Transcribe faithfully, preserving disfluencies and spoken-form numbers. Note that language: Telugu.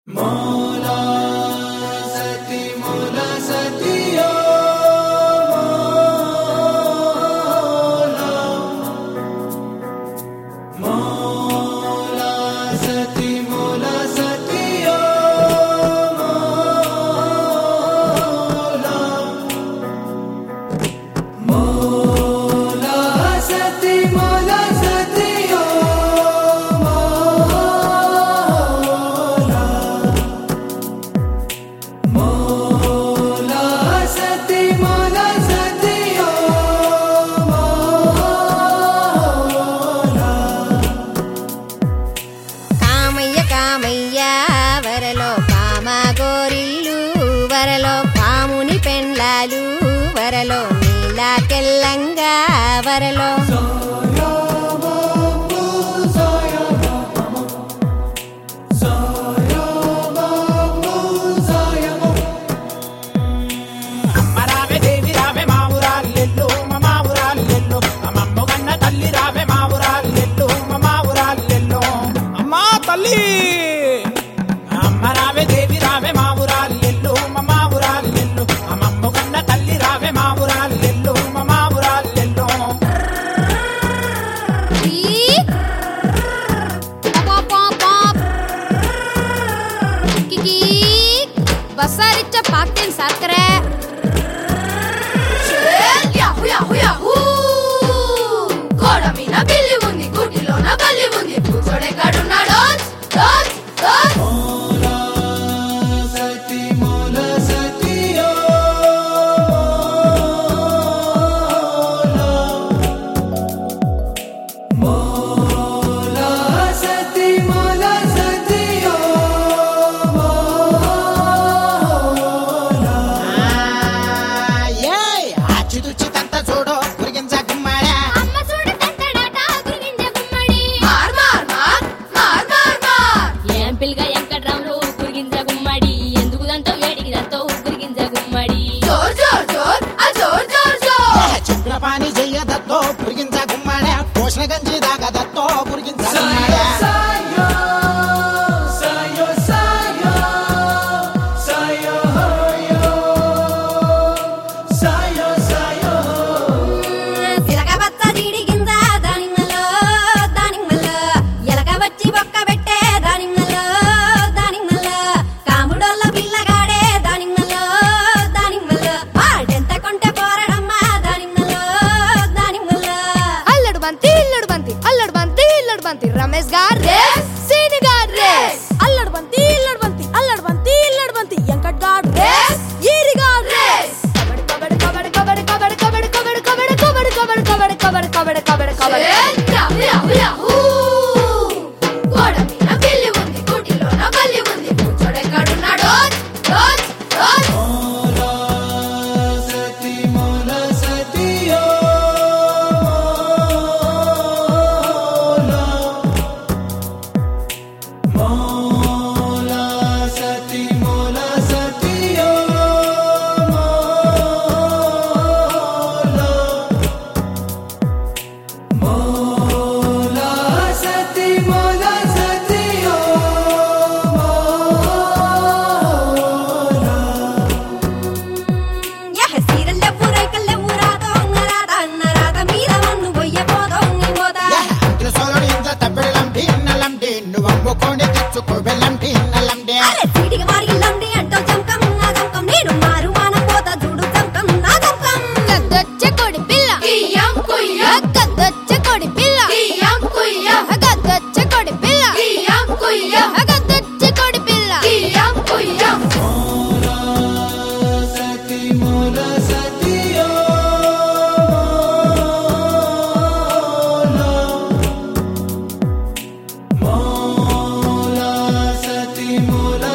Mola sati mola satiyo mola mola sati mola satiyo mola mola sati mola satiyo వరలో నీలా తెల్లంగా వరలో బసారిచ్చ పాక్తేన్ సాత్రే యాహూ యాహూ యాహూ గోడ మీద బిల్లి ఉంది గుడిలోన బల్లి ఉంది కూర్చోడే కాడున్నాడు డోస్ డోస్ mola sati mola satiyo mola sati mola satiyo పాని చెయ్యదత్తో పురిగించ గుమ్మడే పోషణ గంజి దాగదత్తో పురిగించ గుమ్మడే sayo sayo sayo sayo yo sayo sayo సిలక బత్త జీడి గింజ దానిమ్మలో దానిమ్మలో ఎలక వచ్చి బొక్క పెట్టే దానిమ్మలో దానిమ్మలో కాముడోళ్ళ పిల్లగాడే దానిమ్మలో దానిమ్మలో వాడెంత కొంటే పోరడమ్మ దానిమ్మలో దానిమ్మలో అల్లడు బంతి ఇల్లడు బంతి అల్లడు బంతి ఇల్లడు బంతి రమేష్ గారు రేస్ సీని గారు రేస్ అల్లడు బంతి ఇల్లడు బంతి అల్లడు బంతి ఇల్లడు బంతి వెంకట్ గారు రేస్ ఈరి గారు రేస్ kabaddi kabaddi kabaddi kabaddi kabaddi kabaddi kabaddi kabaddi kabaddi kabaddi kabaddi kabaddi kabaddi kabaddi yahoo yahoo yahoo గోడ మీద బిల్లి ఉంది గుడిలోన బల్లి ఉంది కూర్చోడే కాడున్నాడు డోస్ డోస్ mola sati mola satiyo mola sati mola satiyo mola sati mola satiyo యహ సీరల్ల పురైకల్ల మురాద నరాద నరాద మీర మన్ను బొయ్య పోదో నిమోదా అంతుల సోదరుడు ఇంత తప్పెడలంటి నల్లంటి నువ్వు అమ్ముకొని తెచ్చుకో బెల్లంటి నల్లంటి అరే సీడికి మారి లండి అంటో జంకం నా జంకం నేను మారు మాన పోత చూడు జంకం నా జంకం గద్దొచ్చ కొడి పిల్ల కియం కుయ్యం గద్దొచ్చ కొడి పిల్ల కియం కుయ్యం గద్దొచ్చ కొడి పిల్ల కియం కుయ్యం గద్దొచ్చ కొడి పిల్ల కియం కుయ్యం mola sati mola satiyo mola sati mola